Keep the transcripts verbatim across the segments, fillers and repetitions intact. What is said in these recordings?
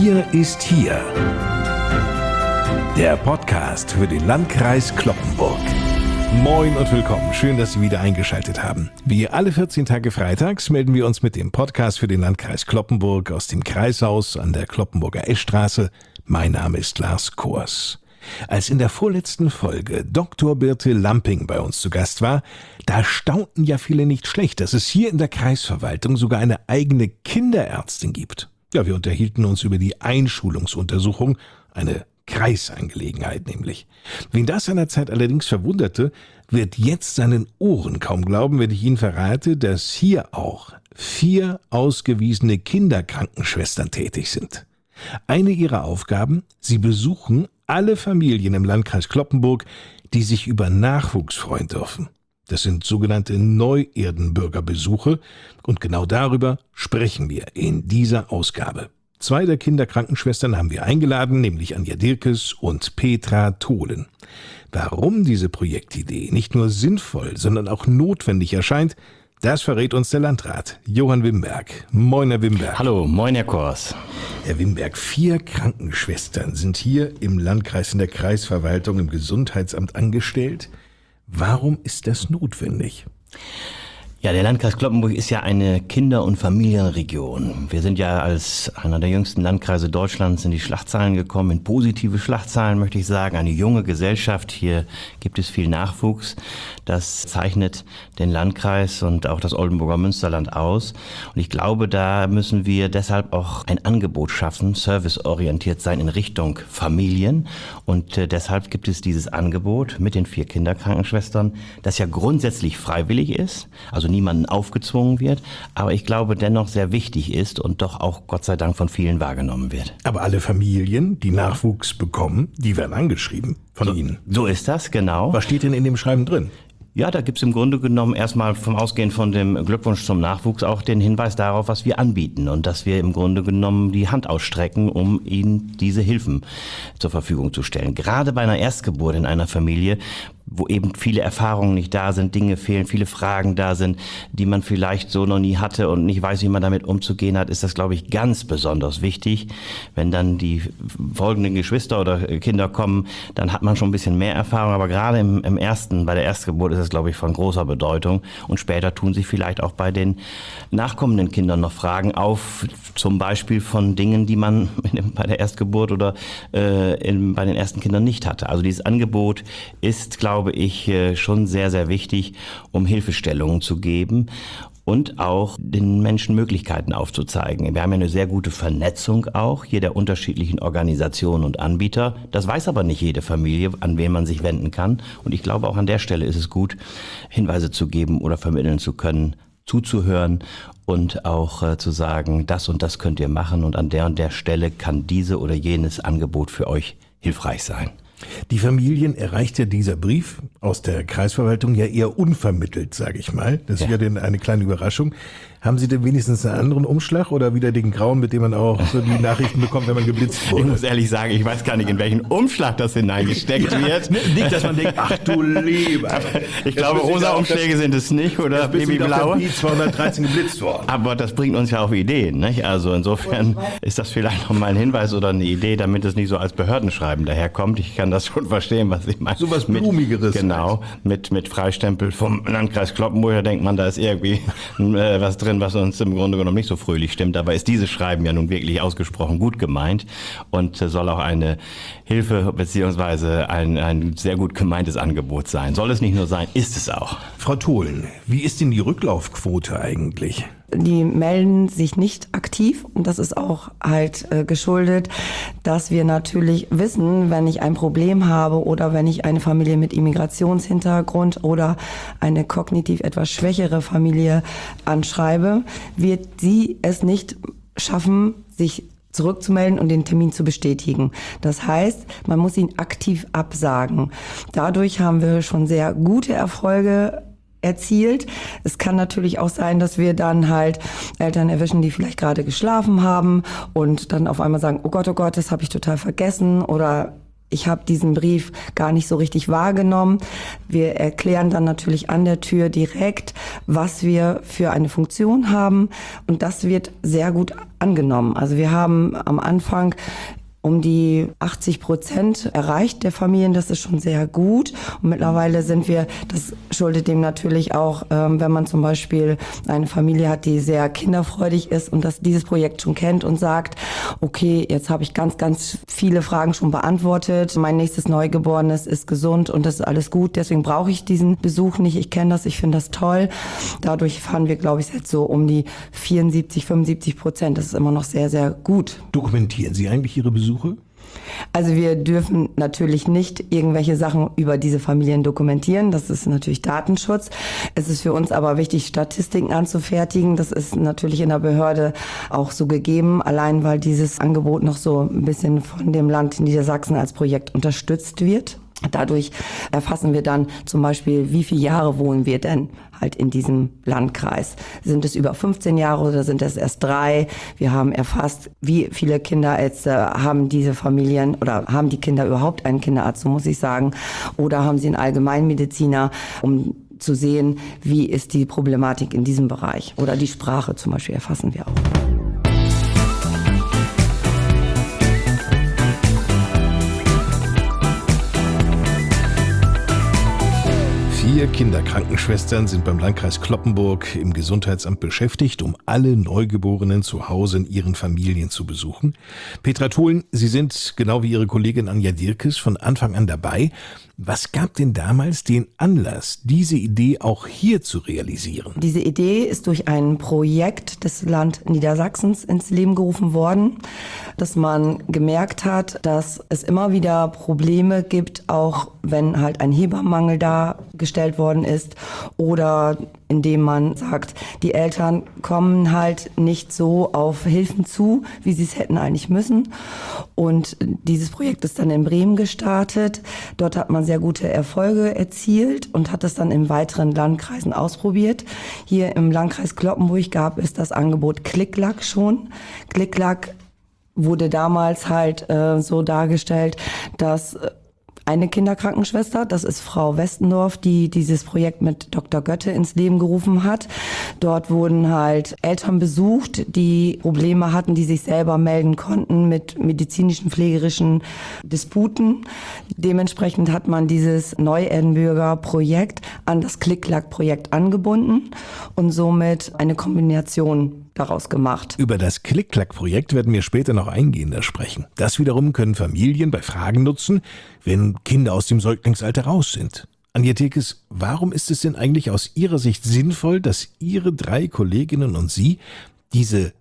Wir ist hier. Der Podcast für den Landkreis Cloppenburg. Moin und willkommen. Schön, dass Sie wieder eingeschaltet haben. Wie alle vierzehn Tage freitags melden wir uns mit dem Podcast für den Landkreis Cloppenburg aus dem Kreishaus an der Cloppenburger Eschstraße. Mein Name ist Lars Kors. Als in der vorletzten Folge Doktor Birte Lamping bei uns zu Gast war, da staunten ja viele nicht schlecht, dass es hier in der Kreisverwaltung sogar eine eigene Kinderärztin gibt. Ja, wir unterhielten uns über die Einschulungsuntersuchung, eine Kreisangelegenheit nämlich. Wen das seinerzeit allerdings verwunderte, wird jetzt seinen Ohren kaum glauben, wenn ich Ihnen verrate, dass hier auch vier ausgewiesene Kinderkrankenschwestern tätig sind. Eine ihrer Aufgaben, sie besuchen alle Familien im Landkreis Cloppenburg, die sich über Nachwuchs freuen dürfen. Das sind sogenannte Neuerdenbürgerbesuche und genau darüber sprechen wir in dieser Ausgabe. Zwei der Kinderkrankenschwestern haben wir eingeladen, nämlich Anja Dirkes und Petra Tholen. Warum diese Projektidee nicht nur sinnvoll, sondern auch notwendig erscheint, das verrät uns der Landrat, Johann Wimberg. Moin, Herr Wimberg. Hallo, moin, Herr Kors. Herr Wimberg, vier Krankenschwestern sind hier im Landkreis in der Kreisverwaltung im Gesundheitsamt angestellt. Warum ist das notwendig? Ja, der Landkreis Cloppenburg ist ja eine Kinder- und Familienregion. Wir sind ja als einer der jüngsten Landkreise Deutschlands in die Schlachtzahlen gekommen, in positive Schlachtzahlen möchte ich sagen, eine junge Gesellschaft. Hier gibt es viel Nachwuchs. Das zeichnet den Landkreis und auch das Oldenburger Münsterland aus. Und ich glaube, da müssen wir deshalb auch ein Angebot schaffen, serviceorientiert sein in Richtung Familien. Und äh, deshalb gibt es dieses Angebot mit den vier Kinderkrankenschwestern, das ja grundsätzlich freiwillig ist, also niemanden aufgezwungen wird, aber ich glaube dennoch sehr wichtig ist und doch auch Gott sei Dank von vielen wahrgenommen wird. Aber alle Familien, die Nachwuchs bekommen, die werden angeschrieben von so, Ihnen. So ist das, genau. Was steht denn in dem Schreiben drin? Ja, da gibt's im Grunde genommen erstmal vom Ausgehen von dem Glückwunsch zum Nachwuchs auch den Hinweis darauf, was wir anbieten und dass wir im Grunde genommen die Hand ausstrecken, um ihnen diese Hilfen zur Verfügung zu stellen. Gerade bei einer Erstgeburt in einer Familie, wo eben viele Erfahrungen nicht da sind, Dinge fehlen, viele Fragen da sind, die man vielleicht so noch nie hatte und nicht weiß, wie man damit umzugehen hat, ist das, glaube ich, ganz besonders wichtig. Wenn dann die folgenden Geschwister oder Kinder kommen, dann hat man schon ein bisschen mehr Erfahrung, aber gerade im, im ersten, bei der Erstgeburt ist es, glaube ich, von großer Bedeutung und später tun sich vielleicht auch bei den nachkommenden Kindern noch Fragen auf, zum Beispiel von Dingen, die man bei der Erstgeburt oder äh, in, bei den ersten Kindern nicht hatte. Also dieses Angebot ist, glaube ich, schon sehr, sehr wichtig, um Hilfestellungen zu geben und auch den Menschen Möglichkeiten aufzuzeigen. Wir haben ja eine sehr gute Vernetzung auch hier der unterschiedlichen Organisationen und Anbieter. Das weiß aber nicht jede Familie, an wen man sich wenden kann. Und ich glaube, auch an der Stelle ist es gut, Hinweise zu geben oder vermitteln zu können, zuzuhören und auch äh, zu sagen, das und das könnt ihr machen und an der und der Stelle kann diese oder jenes Angebot für euch hilfreich sein. Die Familien erreicht ja dieser Brief aus der Kreisverwaltung ja eher unvermittelt, sage ich mal. Das ist ja, ja denn eine kleine Überraschung. Haben Sie denn wenigstens einen anderen Umschlag oder wieder den grauen, mit dem man auch so die Nachrichten bekommt, wenn man geblitzt wurde? Ich muss ehrlich sagen, ich weiß gar nicht, in welchen Umschlag das hineingesteckt ja, wird. Nicht, dass man denkt, ach du Lieber. Ich glaube, rosa Umschläge sind es nicht oder babyblaue. Ich bin zweihundertdreizehn geblitzt worden. Aber das bringt uns ja auf Ideen, nicht? Also insofern ist das vielleicht noch mal ein Hinweis oder eine Idee, damit es nicht so als Behördenschreiben daherkommt. Ich kann das schon verstehen, was Sie meinen. So was Blumigeres. Genau, mit, mit Freistempel vom Landkreis Cloppenburg, da denkt man, da ist irgendwie äh, was drin, was uns im Grunde genommen nicht so fröhlich stimmt. Dabei ist dieses Schreiben ja nun wirklich ausgesprochen gut gemeint und soll auch eine Hilfe beziehungsweise ein, ein sehr gut gemeintes Angebot sein. Soll es nicht nur sein, ist es auch. Frau Tholen, wie ist denn die Rücklaufquote eigentlich? Die melden sich nicht aktiv und das ist auch halt äh, geschuldet, dass wir natürlich wissen, wenn ich ein Problem habe oder wenn ich eine Familie mit Immigrationshintergrund oder eine kognitiv etwas schwächere Familie anschreibe, wird sie es nicht schaffen, sich zurückzumelden und den Termin zu bestätigen. Das heißt, man muss ihn aktiv absagen. Dadurch haben wir schon sehr gute Erfolge erzielt. Es kann natürlich auch sein, dass wir dann halt Eltern erwischen, die vielleicht gerade geschlafen haben und dann auf einmal sagen, oh Gott, oh Gott, das habe ich total vergessen oder Ich habe diesen Brief gar nicht so richtig wahrgenommen. Wir erklären dann natürlich an der Tür direkt, was wir für eine Funktion haben. Und das wird sehr gut angenommen. Also wir haben am Anfang um die achtzig Prozent erreicht der Familien. Das ist schon sehr gut. Und mittlerweile sind wir, das schuldet dem natürlich auch, ähm, wenn man zum Beispiel eine Familie hat, die sehr kinderfreudig ist und das dieses Projekt schon kennt und sagt, okay, jetzt habe ich ganz, ganz viele Fragen schon beantwortet. Mein nächstes Neugeborenes ist gesund und das ist alles gut. Deswegen brauche ich diesen Besuch nicht. Ich kenne das, ich finde das toll. Dadurch fahren wir, glaube ich, jetzt so um die vierundsiebzig, fünfundsiebzig Prozent. Das ist immer noch sehr, sehr gut. Dokumentieren Sie eigentlich Ihre Besuche? Also wir dürfen natürlich nicht irgendwelche Sachen über diese Familien dokumentieren. Das ist natürlich Datenschutz. Es ist für uns aber wichtig, Statistiken anzufertigen. Das ist natürlich in der Behörde auch so gegeben, allein weil dieses Angebot noch so ein bisschen von dem Land Niedersachsen als Projekt unterstützt wird. Dadurch erfassen wir dann zum Beispiel, wie viele Jahre wohnen wir denn halt in diesem Landkreis. Sind es über fünfzehn Jahre oder sind es erst drei? Wir haben erfasst, wie viele Kinderärzte haben diese Familien oder haben die Kinder überhaupt einen Kinderarzt, so muss ich sagen, oder haben sie einen Allgemeinmediziner, um zu sehen, wie ist die Problematik in diesem Bereich. Oder die Sprache zum Beispiel erfassen wir auch. Vier Kinderkrankenschwestern sind beim Landkreis Cloppenburg im Gesundheitsamt beschäftigt, um alle Neugeborenen zu Hause in ihren Familien zu besuchen. Petra Tholen, Sie sind, genau wie Ihre Kollegin Anja Dirkes, von Anfang an dabei. Was gab denn damals den Anlass, diese Idee auch hier zu realisieren? Diese Idee ist durch ein Projekt des Land Niedersachsens ins Leben gerufen worden, dass man gemerkt hat, dass es immer wieder Probleme gibt, auch wenn halt ein Hebammenmangel dargestellt worden ist oder indem man sagt, die Eltern kommen halt nicht so auf Hilfen zu, wie sie es hätten eigentlich müssen. Und dieses Projekt ist dann in Bremen gestartet. Dort hat man sehr gute Erfolge erzielt und hat es dann in weiteren Landkreisen ausprobiert. Hier im Landkreis Cloppenburg gab es das Angebot Klick-Klack schon. Klick-Klack wurde damals halt äh, so dargestellt, dass eine Kinderkrankenschwester, das ist Frau Westendorf, die dieses Projekt mit Doktor Götte ins Leben gerufen hat. Dort wurden halt Eltern besucht, die Probleme hatten, die sich selber melden konnten mit medizinischen, pflegerischen Disputen. Dementsprechend hat man dieses Neu-Erdenbürger Projekt an das Klick-Klack-Projekt angebunden und somit eine Kombination daraus gemacht. Über das Klick-Klack-Projekt werden wir später noch eingehender sprechen. Das wiederum können Familien bei Fragen nutzen, wenn Kinder aus dem Säuglingsalter raus sind. Anja Dirkes, warum ist es denn eigentlich aus Ihrer Sicht sinnvoll, dass Ihre drei Kolleginnen und Sie diese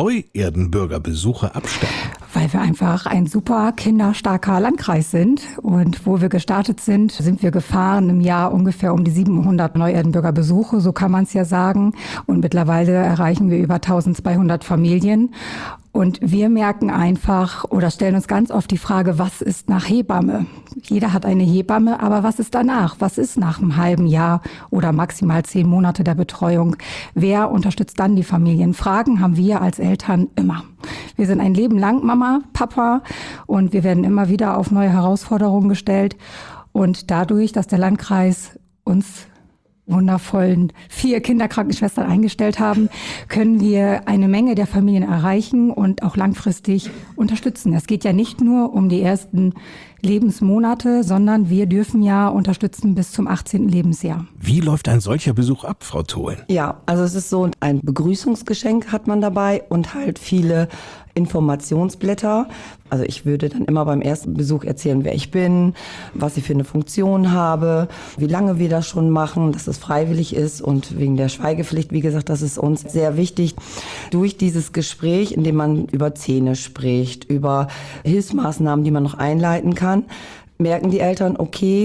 Neu-Erdenbürger-Besuche abstatten? Weil wir einfach ein super kinderstarker Landkreis sind. Und wo wir gestartet sind, sind wir gefahren im Jahr ungefähr um die siebenhundert Neu-Erdenbürger-Besuche, so kann man es ja sagen. Und mittlerweile erreichen wir über eintausendzweihundert Familien. Und wir merken einfach oder stellen uns ganz oft die Frage, was ist nach Hebamme? Jeder hat eine Hebamme, aber was ist danach? Was ist nach einem halben Jahr oder maximal zehn Monate der Betreuung? Wer unterstützt dann die Familien? Fragen haben wir als Eltern immer. Wir sind ein Leben lang Mama, Papa und wir werden immer wieder auf neue Herausforderungen gestellt. Und dadurch, dass der Landkreis uns wundervollen vier Kinderkrankenschwestern eingestellt haben, können wir eine Menge der Familien erreichen und auch langfristig unterstützen. Es geht ja nicht nur um die ersten Lebensmonate, sondern wir dürfen ja unterstützen bis zum achtzehnten Lebensjahr. Wie läuft ein solcher Besuch ab, Frau Tholen? Ja, also es ist so, ein Begrüßungsgeschenk hat man dabei und halt viele Informationsblätter. Also ich würde dann immer beim ersten Besuch erzählen, wer ich bin, was ich für eine Funktion habe, wie lange wir das schon machen, dass es freiwillig ist und wegen der Schweigepflicht, wie gesagt, das ist uns sehr wichtig. Durch dieses Gespräch, in dem man über Zähne spricht, über Hilfsmaßnahmen, die man noch einleiten kann, merken die Eltern, okay,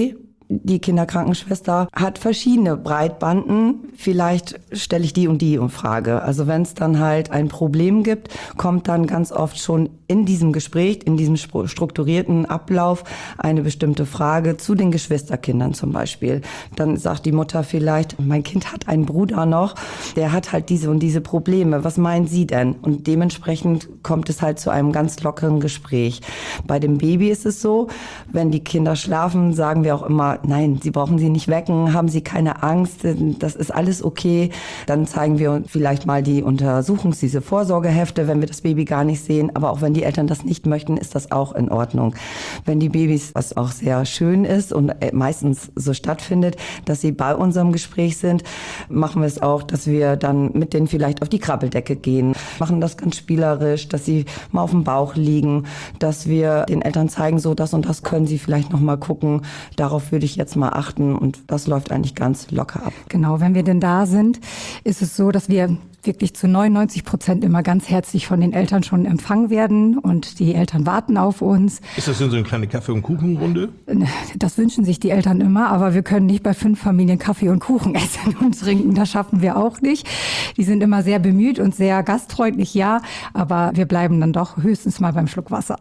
die Kinderkrankenschwester hat verschiedene Breitbanden, vielleicht stelle ich die und die in Frage. Also wenn es dann halt ein Problem gibt, kommt dann ganz oft schon in diesem Gespräch, in diesem strukturierten Ablauf eine bestimmte Frage zu den Geschwisterkindern zum Beispiel. Dann sagt die Mutter vielleicht, mein Kind hat einen Bruder noch, der hat halt diese und diese Probleme. Was meinen Sie denn? Und dementsprechend kommt es halt zu einem ganz lockeren Gespräch. Bei dem Baby ist es so, wenn die Kinder schlafen, sagen wir auch immer, nein, Sie brauchen sie nicht wecken, haben Sie keine Angst, das ist alles okay. Dann zeigen wir vielleicht mal die Untersuchungs-, diese Vorsorgehefte, wenn wir das Baby gar nicht sehen. Aber auch wenn die Eltern das nicht möchten, ist das auch in Ordnung. Wenn die Babys, was auch sehr schön ist und meistens so stattfindet, dass sie bei unserem Gespräch sind, machen wir es auch, dass wir dann mit denen vielleicht auf die Krabbeldecke gehen, machen das ganz spielerisch, dass sie mal auf dem Bauch liegen, dass wir den Eltern zeigen, so das und das können sie vielleicht noch mal gucken. Darauf würde ich jetzt mal achten und das läuft eigentlich ganz locker ab. Genau, wenn wir denn da sind, ist es so, dass wir wirklich zu neunundneunzig Prozent immer ganz herzlich von den Eltern schon empfangen werden und die Eltern warten auf uns. Ist das denn so eine kleine Kaffee- und Kuchenrunde? Das wünschen sich die Eltern immer, aber wir können nicht bei fünf Familien Kaffee und Kuchen essen und trinken. Das schaffen wir auch nicht. Die sind immer sehr bemüht und sehr gastfreundlich, ja, aber wir bleiben dann doch höchstens mal beim Schluck Wasser.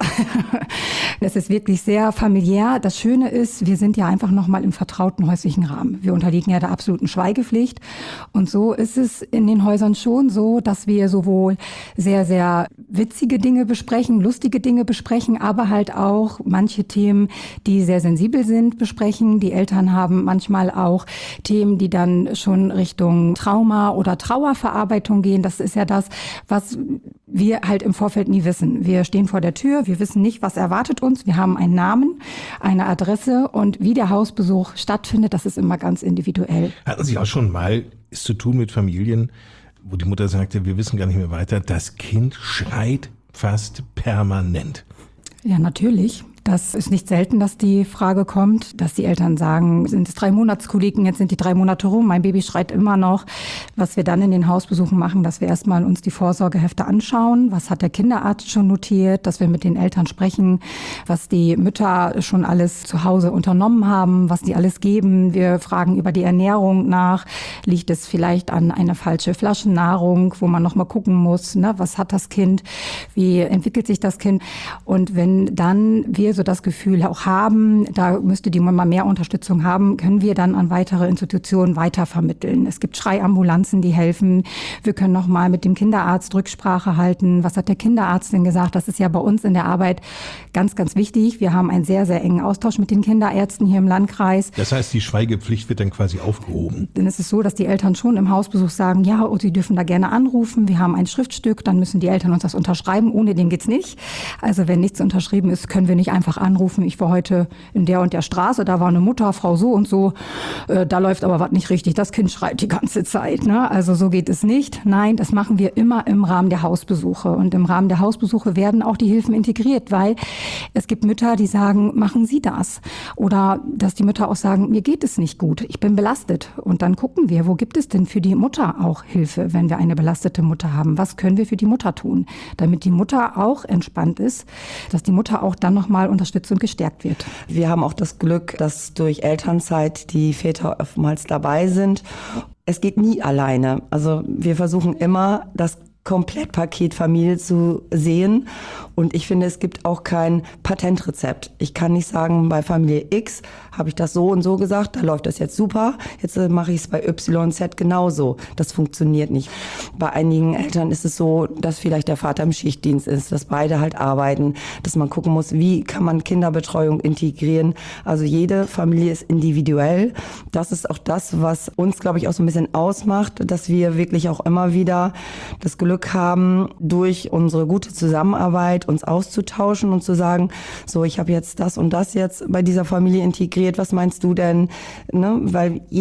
Es ist wirklich sehr familiär. Das Schöne ist, wir sind ja einfach noch mal im vertrauten häuslichen Rahmen. Wir unterliegen ja der absoluten Schweigepflicht und so ist es in den Häusern schon schon so, dass wir sowohl sehr, sehr witzige Dinge besprechen, lustige Dinge besprechen, aber halt auch manche Themen, die sehr sensibel sind, besprechen. Die Eltern haben manchmal auch Themen, die dann schon Richtung Trauma oder Trauerverarbeitung gehen. Das ist ja das, was wir halt im Vorfeld nie wissen. Wir stehen vor der Tür, wir wissen nicht, was erwartet uns. Wir haben einen Namen, eine Adresse und wie der Hausbesuch stattfindet, das ist immer ganz individuell. Hatten Sie auch schon mal es zu tun mit Familien, wo die Mutter sagte, wir wissen gar nicht mehr weiter, das Kind schreit fast permanent? Ja, natürlich. Das ist nicht selten, dass die Frage kommt, dass die Eltern sagen, sind es drei Monatskoliken, jetzt sind die drei Monate rum, mein Baby schreit immer noch. Was wir dann in den Hausbesuchen machen, dass wir erstmal uns die Vorsorgehefte anschauen, was hat der Kinderarzt schon notiert, dass wir mit den Eltern sprechen, was die Mütter schon alles zu Hause unternommen haben, was die alles geben. Wir fragen über die Ernährung nach, liegt es vielleicht an einer falschen Flaschennahrung, wo man nochmal gucken muss, ne, was hat das Kind, wie entwickelt sich das Kind. Und wenn dann wir so das Gefühl auch haben, da müsste die Mama mehr Unterstützung haben, können wir dann an weitere Institutionen weitervermitteln. Es gibt Schreiambulanzen, die helfen. Wir können noch mal mit dem Kinderarzt Rücksprache halten. Was hat der Kinderarzt denn gesagt? Das ist ja bei uns in der Arbeit ganz, ganz wichtig. Wir haben einen sehr, sehr engen Austausch mit den Kinderärzten hier im Landkreis. Das heißt, die Schweigepflicht wird dann quasi aufgehoben? Denn es ist so, dass die Eltern schon im Hausbesuch sagen, ja, und sie dürfen da gerne anrufen. Wir haben ein Schriftstück, dann müssen die Eltern uns das unterschreiben. Ohne dem geht's nicht. Also wenn nichts unterschrieben ist, können wir nicht einfach anrufen, ich war heute in der und der Straße, da war eine Mutter, Frau so und so, äh, da läuft aber was nicht richtig, das Kind schreit die ganze Zeit. Ne? Also so geht es nicht. Nein, das machen wir immer im Rahmen der Hausbesuche. Und im Rahmen der Hausbesuche werden auch die Hilfen integriert, weil es gibt Mütter, die sagen, machen Sie das. Oder dass die Mütter auch sagen, mir geht es nicht gut, ich bin belastet. Und dann gucken wir, wo gibt es denn für die Mutter auch Hilfe, wenn wir eine belastete Mutter haben? Was können wir für die Mutter tun, damit die Mutter auch entspannt ist, dass die Mutter auch dann nochmal unterstützt und gestärkt wird. Wir haben auch das Glück, dass durch Elternzeit die Väter oftmals dabei sind. Es geht nie alleine. Also wir versuchen immer, das Komplettpaket Familie zu sehen. Und ich finde, es gibt auch kein Patentrezept. Ich kann nicht sagen, bei Familie X habe ich das so und so gesagt, da läuft das jetzt super, jetzt mache ich es bei Y Z genauso. Das funktioniert nicht. Bei einigen Eltern ist es so, dass vielleicht der Vater im Schichtdienst ist, dass beide halt arbeiten, dass man gucken muss, wie kann man Kinderbetreuung integrieren. Also jede Familie ist individuell. Das ist auch das, was uns, glaube ich, auch so ein bisschen ausmacht, dass wir wirklich auch immer wieder das Glück haben, durch unsere gute Zusammenarbeit uns auszutauschen und zu sagen, so, ich habe jetzt das und das jetzt bei dieser Familie integriert, was meinst du denn? Ne? Weil jeder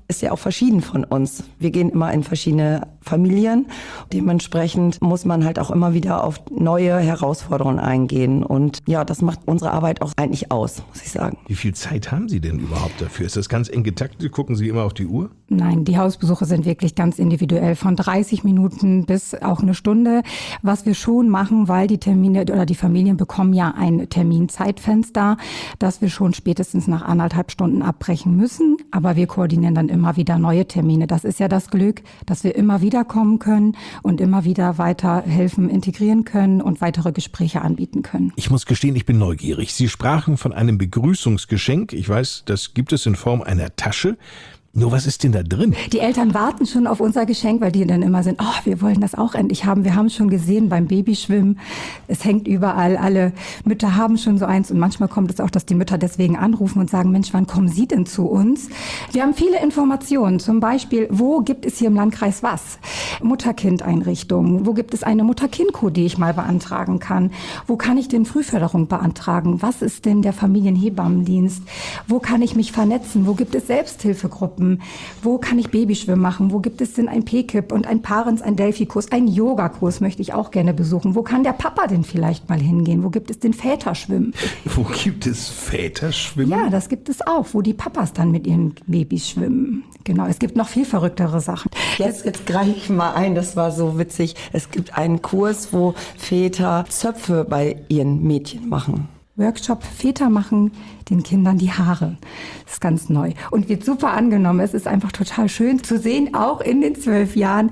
ist ja auch verschieden von uns. Wir gehen immer in verschiedene Familien. Dementsprechend muss man halt auch immer wieder auf neue Herausforderungen eingehen. Und ja, das macht unsere Arbeit auch eigentlich aus, muss ich sagen. Wie viel Zeit haben Sie denn überhaupt dafür? Ist das ganz eng getaktet? Gucken Sie immer auf die Uhr? Nein, die Hausbesuche sind wirklich ganz individuell, von dreißig Minuten bis auch eine Stunde. Was wir schon machen, weil die Termine oder die Familien bekommen ja ein Terminzeitfenster, dass wir schon spätestens nach anderthalb Stunden abbrechen müssen. Aber wir koordinieren dann immer wieder neue Termine. Das ist ja das Glück, dass wir immer wieder kommen können und immer wieder weiter helfen, integrieren können und weitere Gespräche anbieten können. Ich muss gestehen, ich bin neugierig. Sie sprachen von einem Begrüßungsgeschenk. Ich weiß, das gibt es in Form einer Tasche. Nur was ist denn da drin? Die Eltern warten schon auf unser Geschenk, weil die dann immer sind, oh, wir wollen das auch endlich haben. Wir haben schon gesehen beim Babyschwimmen, es hängt überall, alle Mütter haben schon so eins. Und manchmal kommt es auch, dass die Mütter deswegen anrufen und sagen, Mensch, wann kommen Sie denn zu uns? Wir haben viele Informationen, zum Beispiel, wo gibt es hier im Landkreis was? Mutter-Kind-Einrichtungen, wo gibt es eine Mutter-Kind-Co, die ich mal beantragen kann? Wo kann ich denn Frühförderung beantragen? Was ist denn der Familienhebammendienst? Wo kann ich mich vernetzen? Wo gibt es Selbsthilfegruppen? Wo kann ich Babyschwimmen machen? Wo gibt es denn ein P K I P und ein Parents, ein Delphi-Kurs, ein Yoga-Kurs möchte ich auch gerne besuchen. Wo kann der Papa denn vielleicht mal hingehen? Wo gibt es den Väterschwimmen? Wo gibt es Väterschwimmen? Ja, das gibt es auch, wo die Papas dann mit ihren Babys schwimmen. Genau, es gibt noch viel verrücktere Sachen. Jetzt, jetzt greife ich mal ein, das war so witzig. Es gibt einen Kurs, wo Väter Zöpfe bei ihren Mädchen machen. Workshop Väter machen den Kindern die Haare. Das ist ganz neu und wird super angenommen. Es ist einfach total schön zu sehen, auch in den zwölf Jahren,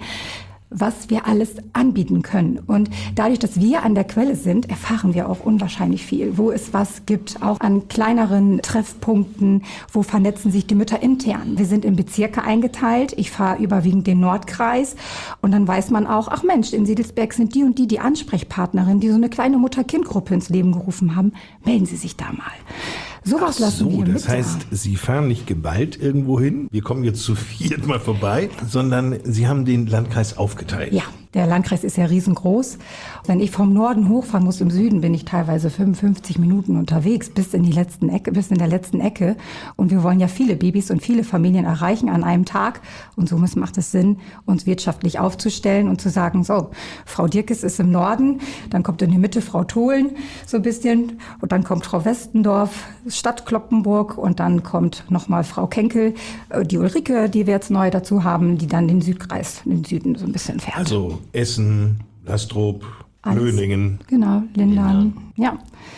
was wir alles anbieten können. Und dadurch, dass wir an der Quelle sind, erfahren wir auch unwahrscheinlich viel. Wo es was gibt, auch an kleineren Treffpunkten, wo vernetzen sich die Mütter intern. Wir sind in Bezirke eingeteilt. Ich fahre überwiegend den Nordkreis. Und dann weiß man auch, ach Mensch, in Siedelsberg sind die und die die Ansprechpartnerin, die so eine kleine Mutter-Kind-Gruppe ins Leben gerufen haben. Melden Sie sich da mal. Sowas lassen so, wir das mit heißt, Sie fahren nicht geballt irgendwo hin, wir kommen jetzt zu viert mal vorbei, sondern Sie haben den Landkreis aufgeteilt. Ja, der Landkreis ist ja riesengroß. Wenn ich vom Norden hochfahren muss im Süden, bin ich teilweise fünfundfünfzig Minuten unterwegs bis in die letzten Ecke, bis in der letzten Ecke. Und wir wollen ja viele Babys und viele Familien erreichen an einem Tag. Und somit macht es Sinn, uns wirtschaftlich aufzustellen und zu sagen, so, Frau Dirkes ist im Norden, dann kommt in die Mitte Frau Tholen so ein bisschen und dann kommt Frau Westendorf, Stadt Cloppenburg und dann kommt nochmal Frau Kenkel, die Ulrike, die wir jetzt neu dazu haben, die dann den Südkreis, den Süden so ein bisschen fährt. Also Essen, Lastrop, Löningen. Genau, Lindern. Ja.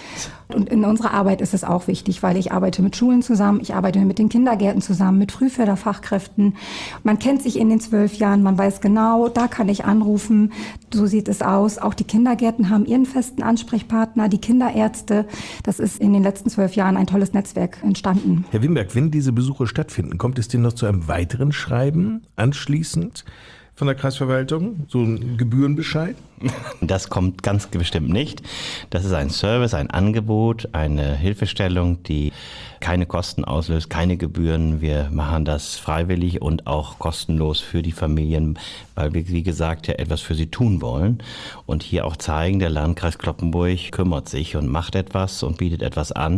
Und in unserer Arbeit ist es auch wichtig, weil ich arbeite mit Schulen zusammen, ich arbeite mit den Kindergärten zusammen, mit Frühförderfachkräften. Man kennt sich in den zwölf Jahren, man weiß genau, da kann ich anrufen, so sieht es aus. Auch die Kindergärten haben ihren festen Ansprechpartner, die Kinderärzte. Das ist in den letzten zwölf Jahren ein tolles Netzwerk entstanden. Herr Wimberg, wenn diese Besuche stattfinden, kommt es denn noch zu einem weiteren Schreiben anschließend von der Kreisverwaltung? So ein Gebührenbescheid? Das kommt ganz bestimmt nicht. Das ist ein Service, ein Angebot, eine Hilfestellung, die keine Kosten auslöst, keine Gebühren. Wir machen das freiwillig und auch kostenlos für die Familien, weil wir, wie gesagt, ja etwas für sie tun wollen. Und hier auch zeigen, der Landkreis Cloppenburg kümmert sich und macht etwas und bietet etwas an.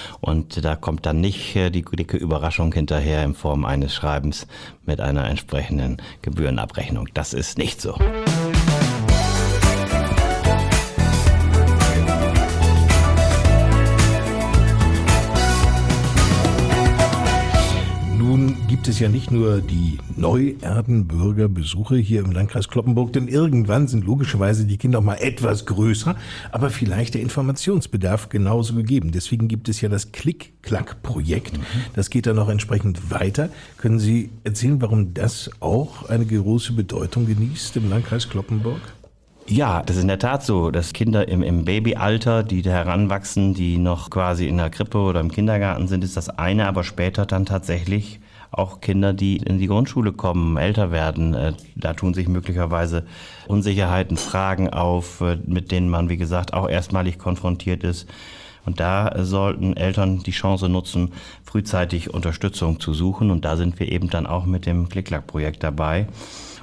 Und da kommt dann nicht die dicke Überraschung hinterher in Form eines Schreibens mit einer entsprechenden Gebührenabrechnung. Das ist nicht so. Nun gibt es ja nicht nur die Neuerdenbürger Besuche hier im Landkreis Cloppenburg, denn irgendwann sind logischerweise die Kinder auch mal etwas größer, aber vielleicht der Informationsbedarf genauso gegeben. Deswegen gibt es ja das Klick-Klack-Projekt. Das geht dann noch entsprechend weiter. Können Sie erzählen, warum das auch eine große Bedeutung genießt im Landkreis Cloppenburg? Ja, das ist in der Tat so, dass Kinder im, im Babyalter, die da heranwachsen, die noch quasi in der Krippe oder im Kindergarten sind, ist das eine, aber später dann tatsächlich auch Kinder, die in die Grundschule kommen, älter werden. Da tun sich möglicherweise Unsicherheiten, Fragen auf, mit denen man, wie gesagt, auch erstmalig konfrontiert ist. Und da sollten Eltern die Chance nutzen, frühzeitig Unterstützung zu suchen. Und da sind wir eben dann auch mit dem Klick-Klack-Projekt dabei.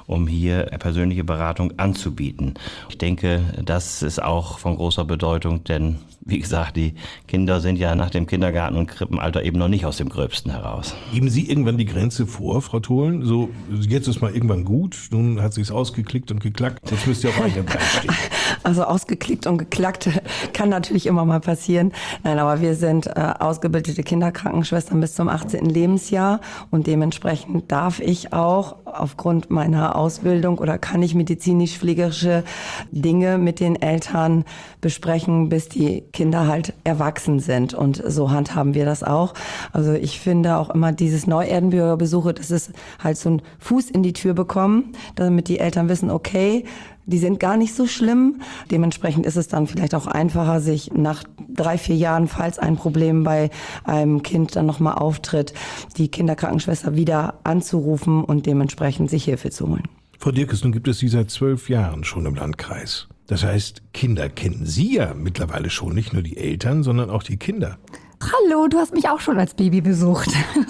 um hier persönliche Beratung anzubieten. Ich denke, das ist auch von großer Bedeutung, denn wie gesagt, die Kinder sind ja nach dem Kindergarten- und Krippenalter eben noch nicht aus dem Gröbsten heraus. Geben Sie irgendwann die Grenze vor, Frau Tholen? So, jetzt ist mal irgendwann gut, nun hat sich's ausgeklickt und geklackt, jetzt müsst ihr auf eigenen Beinen stehen. Also ausgeklickt und geklackt kann natürlich immer mal passieren. Nein, aber wir sind äh, ausgebildete Kinderkrankenschwestern bis zum achtzehnten Lebensjahr und dementsprechend darf ich auch aufgrund meiner Ausbildung oder kann ich medizinisch-pflegerische Dinge mit den Eltern besprechen, bis die Kinder halt erwachsen sind. Und so handhaben wir das auch. Also ich finde auch immer dieses Neuerdenbürgerbesuche, das ist halt so ein Fuß in die Tür bekommen, damit die Eltern wissen, okay, die sind gar nicht so schlimm. Dementsprechend ist es dann vielleicht auch einfacher, sich nach drei, vier Jahren, falls ein Problem bei einem Kind dann nochmal auftritt, die Kinderkrankenschwester wieder anzurufen und dementsprechend sich Hilfe zu holen. Frau Dirkes, nun gibt es Sie seit zwölf Jahren schon im Landkreis. Das heißt, Kinder kennen Sie ja mittlerweile schon, nicht nur die Eltern, sondern auch die Kinder. Hallo, du hast mich auch schon als Baby besucht,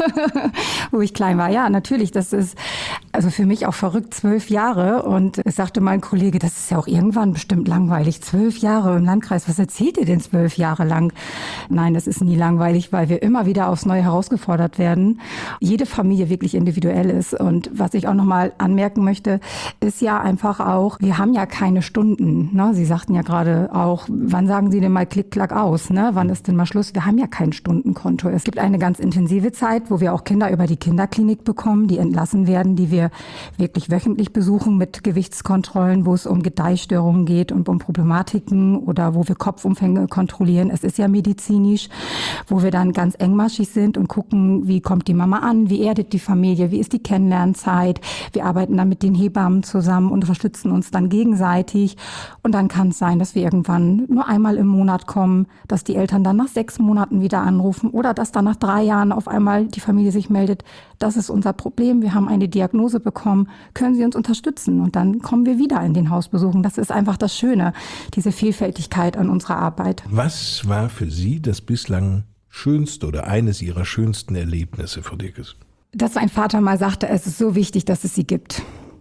wo ich klein war. Ja, natürlich, das ist also für mich auch verrückt, zwölf Jahre. Und es sagte mein Kollege, das ist ja auch irgendwann bestimmt langweilig. Zwölf Jahre im Landkreis, was erzählt ihr denn zwölf Jahre lang? Nein, das ist nie langweilig, weil wir immer wieder aufs Neue herausgefordert werden. Jede Familie wirklich individuell ist. Und was ich auch nochmal anmerken möchte, ist ja einfach auch, wir haben ja keine Stunden. Ne? Sie sagten ja gerade auch, wann sagen Sie denn mal Klick, Klack aus? Ne? Wann ist denn mal Schluss? Wir haben ja kein Stundenkonto. Es gibt eine ganz intensive Zeit, wo wir auch Kinder über die Kinderklinik bekommen, die entlassen werden, die wir wirklich wöchentlich besuchen mit Gewichtskontrollen, wo es um Gedeihstörungen geht und um Problematiken oder wo wir Kopfumfänge kontrollieren. Es ist ja medizinisch, wo wir dann ganz engmaschig sind und gucken, wie kommt die Mama an, wie erdet die Familie, wie ist die Kennenlernzeit. Wir arbeiten dann mit den Hebammen zusammen und unterstützen uns dann gegenseitig. Und dann kann es sein, dass wir irgendwann nur einmal im Monat kommen, dass die Eltern dann nach sechs Monaten wieder anrufen oder dass dann nach drei Jahren auf einmal die Familie sich meldet, das ist unser Problem, wir haben eine Diagnose bekommen, können Sie uns unterstützen? Und dann kommen wir wieder in den Hausbesuchen. Das ist einfach das Schöne, diese Vielfältigkeit an unserer Arbeit. Was war für Sie das bislang schönste oder eines Ihrer schönsten Erlebnisse, Frau Dirkes? Dass mein Vater mal sagte, es ist so wichtig, dass es sie gibt.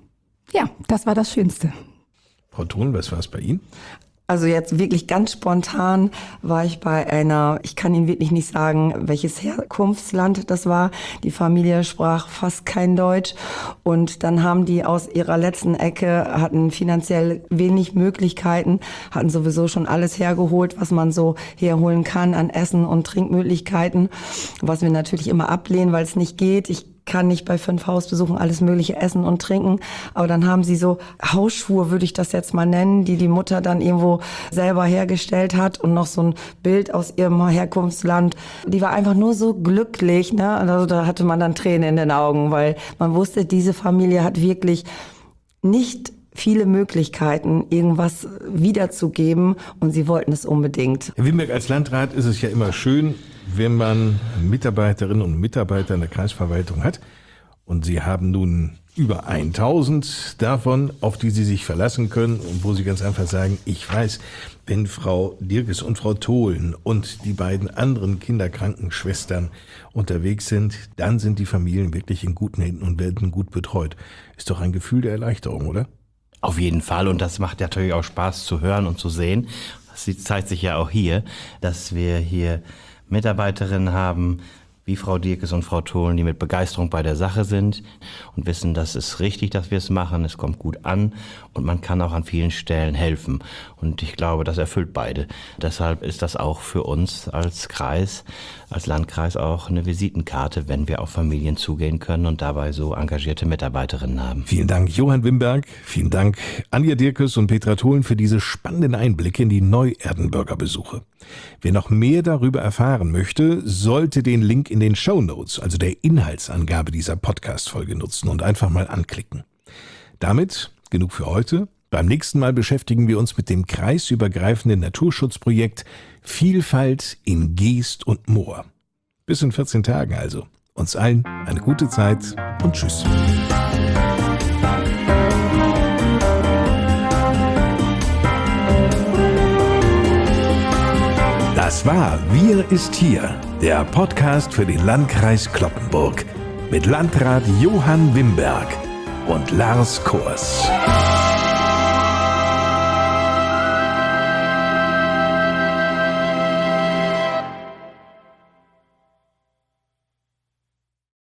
Ja, das war das Schönste. Frau Thon, was war es bei Ihnen? Also jetzt wirklich ganz spontan war ich bei einer, ich kann Ihnen wirklich nicht sagen, welches Herkunftsland das war. Die Familie sprach fast kein Deutsch und dann haben die aus ihrer letzten Ecke, hatten finanziell wenig Möglichkeiten, hatten sowieso schon alles hergeholt, was man so herholen kann an Essen und Trinkmöglichkeiten, was wir natürlich immer ablehnen, weil es nicht geht. Ich kann nicht bei fünf Hausbesuchen alles Mögliche essen und trinken. Aber dann haben sie so Hausschuhe, würde ich das jetzt mal nennen, die die Mutter dann irgendwo selber hergestellt hat und noch so ein Bild aus ihrem Herkunftsland. Die war einfach nur so glücklich, ne? Also da hatte man dann Tränen in den Augen, weil man wusste, diese Familie hat wirklich nicht viele Möglichkeiten, irgendwas wiederzugeben und sie wollten es unbedingt. Herr Wimberg, als Landrat ist es ja immer schön, wenn man Mitarbeiterinnen und Mitarbeiter in der Kreisverwaltung hat. Und Sie haben nun über tausend davon, auf die Sie sich verlassen können und wo Sie ganz einfach sagen, ich weiß, wenn Frau Dirkes und Frau Tholen und die beiden anderen Kinderkrankenschwestern unterwegs sind, dann sind die Familien wirklich in guten Händen und werden gut betreut. Ist doch ein Gefühl der Erleichterung, oder? Auf jeden Fall, und das macht natürlich auch Spaß zu hören und zu sehen. Das zeigt sich ja auch hier, dass wir hier Mitarbeiterinnen haben, wie Frau Dirkes und Frau Tholen, die mit Begeisterung bei der Sache sind und wissen, das ist richtig, dass wir es machen, es kommt gut an und man kann auch an vielen Stellen helfen. Und ich glaube, das erfüllt beide. Deshalb ist das auch für uns als Kreis, als Landkreis auch eine Visitenkarte, wenn wir auf Familien zugehen können und dabei so engagierte Mitarbeiterinnen haben. Vielen Dank, Johann Wimberg. Vielen Dank, Anja Dirkes und Petra Tholen, für diese spannenden Einblicke in die Neuerdenbürger Besuche. Wer noch mehr darüber erfahren möchte, sollte den Link in den Shownotes, also der Inhaltsangabe dieser Podcast-Folge, nutzen und einfach mal anklicken. Damit genug für heute. Beim nächsten Mal beschäftigen wir uns mit dem kreisübergreifenden Naturschutzprojekt Vielfalt in Geest und Moor. Bis in vierzehn Tagen also. Uns allen eine gute Zeit und tschüss. Das war Wir ist hier, der Podcast für den Landkreis Cloppenburg mit Landrat Johann Wimberg. und Lars Kors.